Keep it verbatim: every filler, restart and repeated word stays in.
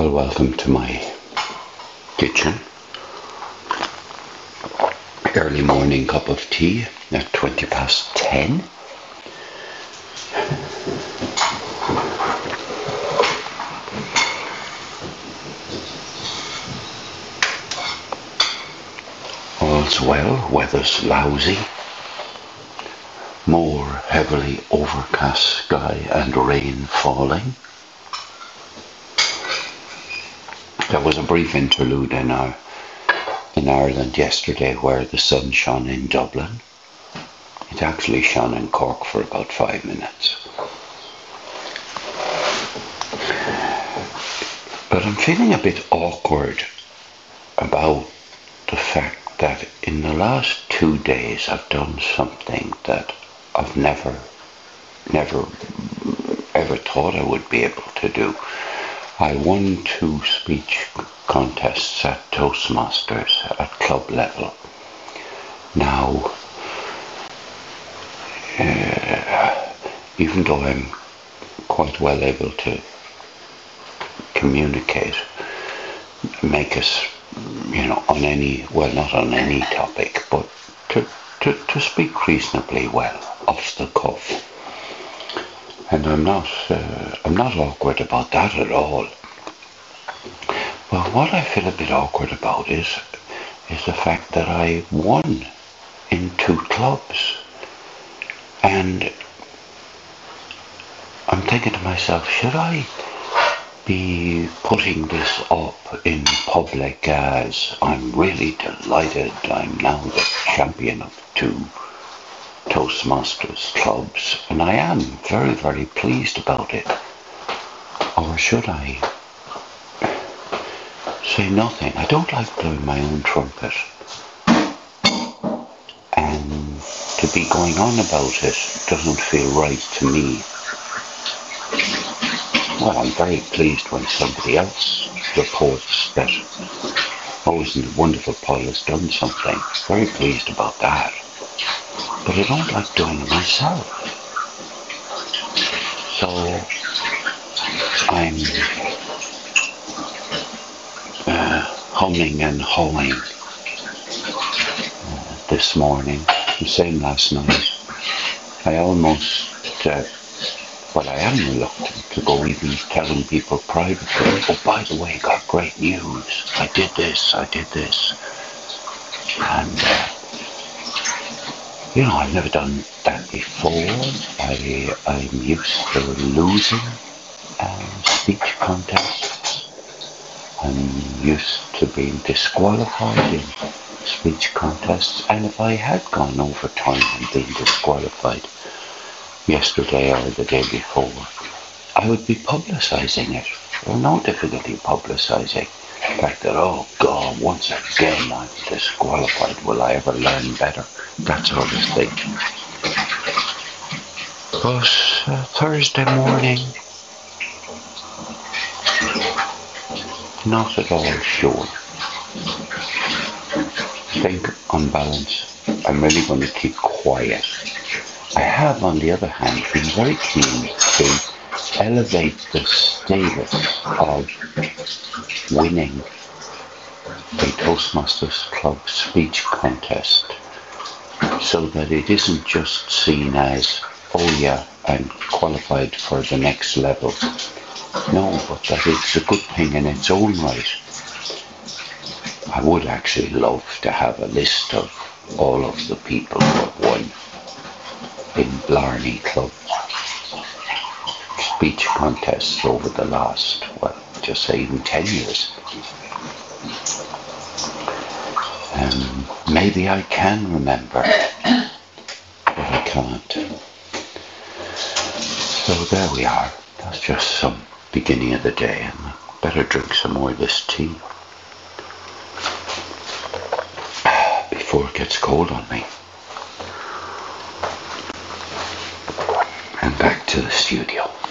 Well, welcome to my kitchen. Early morning cup of tea at twenty past ten. All's well, weather's lousy. More heavily overcast sky and rain falling. There was a brief interlude in our in Ireland yesterday where the sun shone in Dublin. It actually shone in Cork for about five minutes. But I'm feeling a bit awkward about the fact that in the last two days I've done something that I've never, never, ever thought I would be able to do. I won two speech contests at Toastmasters at club level. Now, uh, even though I'm quite well able to communicate, make us, you know, on any, well, not on any topic, but to, to, to speak reasonably well, off the cuff. And I'm not, uh, I'm not awkward about that at all. But what I feel a bit awkward about is, is the fact that I won in two clubs. And I'm thinking to myself, should I be putting this up in public as I'm really delighted I'm now the champion of two Toastmasters clubs, and I am very, very pleased about it? Or should I say nothing? I don't like blowing my own trumpet, and to be going on about it doesn't feel right to me. Well, I'm very pleased when somebody else reports that, oh, isn't it wonderful, Paul has done something. Very pleased about that. But I don't like doing it myself. So I'm uh, humming and hawing uh, this morning. The same last night. I almost, uh, well, I am reluctant to go even telling people privately, oh, by the way, got great news. I did this, I did this. And uh, you know, I've never done that before. I, I'm used to losing uh, speech contests. I'm used to being disqualified in speech contests. And if I had gone over time and been disqualified yesterday or the day before, I would be publicising it. There's no difficulty publicising the fact that, oh God, once again I'm disqualified. Will I ever learn better? That sort of thing. But uh, Thursday morning, not at all sure. I think on balance, I'm really going to keep quiet. I have, on the other hand, been very keen to elevate the status of winning a Toastmasters Club speech contest, so that it isn't just seen as, oh yeah, I'm qualified for the next level. No, but that it's a good thing in its own right. I would actually love to have a list of all of the people who have won in Blarney Club speech contests over the last, well, just say even ten years. Um, maybe I can remember, but I can't. So there we are. That's just some beginning of the day, and I better drink some more of this tea before it gets cold on me. And back to the studio.